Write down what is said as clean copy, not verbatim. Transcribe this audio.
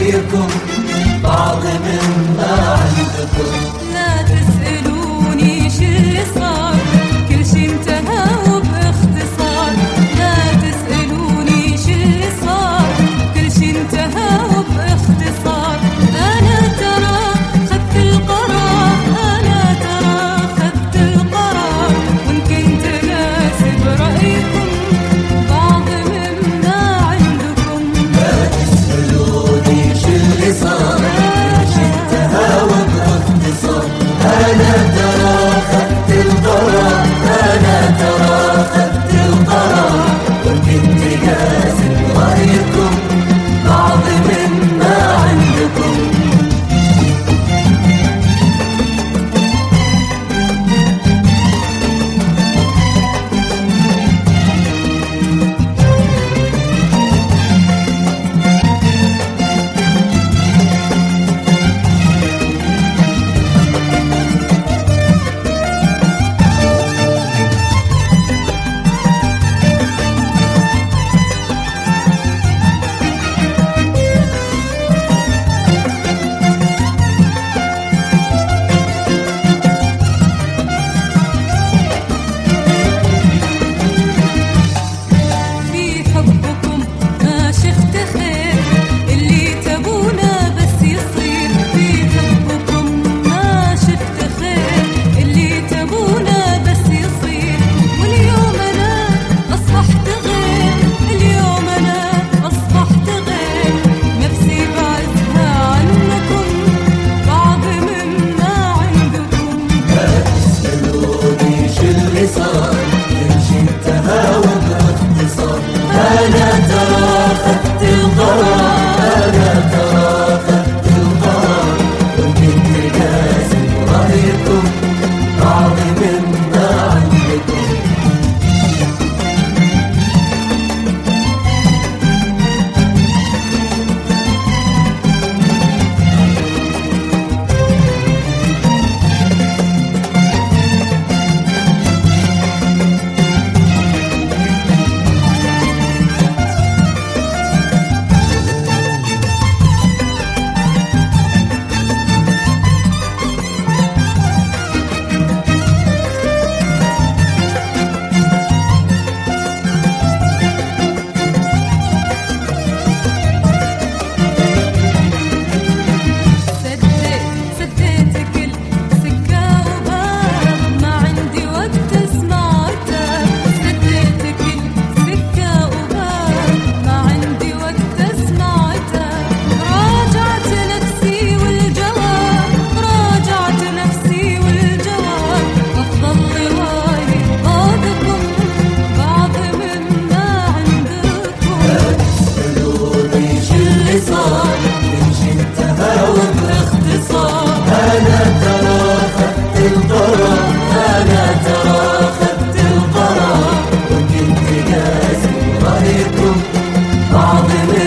رأيكم بعض مما عندكم. لا تسألوني شو اللي صار، كل شي انتهى وباختصار. لا تسألوني شو اللي صار، كل شي انتهى وباختصار. أنا ترى خدت القرار، أنا ترى خدت القرار، وإن كنت ناسب رأيكم بعض مما عندكم. لا تسألوني شو اللي صار، كل شي انتهى وباختصار. أنا ترى خدت القرار، أنا ترى خدت القرار، وإن كنت ناسب رأيكم بعض مما عندكم. بعض